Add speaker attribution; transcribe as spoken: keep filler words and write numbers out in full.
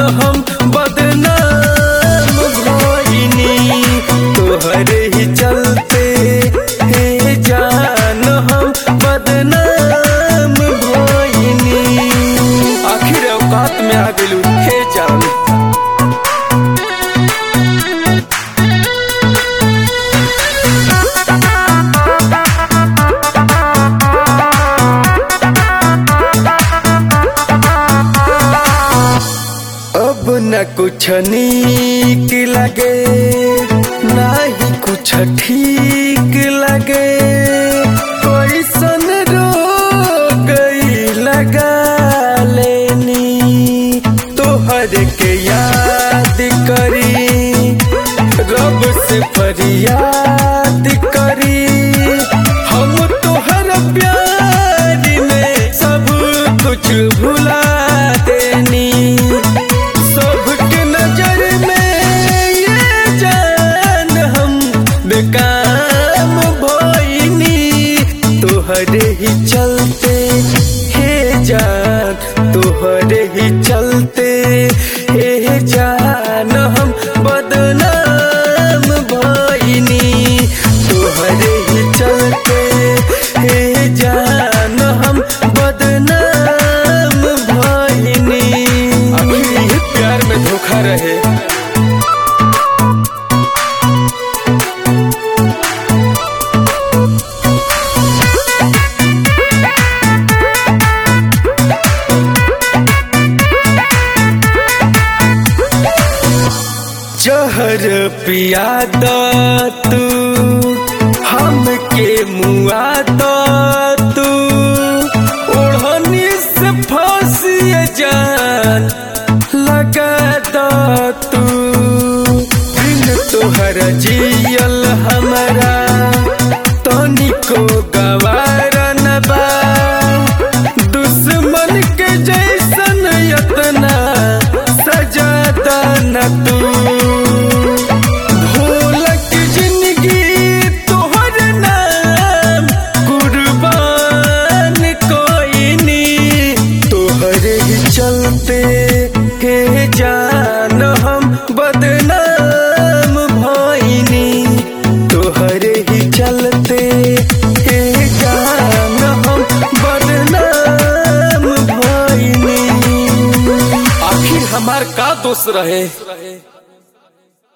Speaker 1: हम बदनाम भइनी। तोहरे ही चलते हे जान हम बदनाम भइनी। आखिर औकात में आ गेलू हे जान। अब न कुछ नीक लगे ना ही कुछ ठीक लगे। कोई सन रो गई लगा लेनी। तोहर के याद करी रब से फरियाद करी। हम तोहर प्यार में सब कुछ भुला देनी। काम भइनी तोहरे ही चलते हे जान। तोहरे ही चलते हे जान हम बदनाम भइनी। तोहरे ही चलते हे जान हम बदनाम भइनी। आखिर प्यार में धोखा रहे। जहर पिया द तू हमके मुआ द तू। ओढ़नी से फांसी जान लगा द तू। बिन तोहर जियल हमरा तनिको गवार न बा। दुश्मन के जैसन यतना सजा द न तू। चलते हे जान हम बदनाम भइनी। तोहरे ही चलते हे जान हम बदनाम भइनी। आखिर हमार का दोष रहे।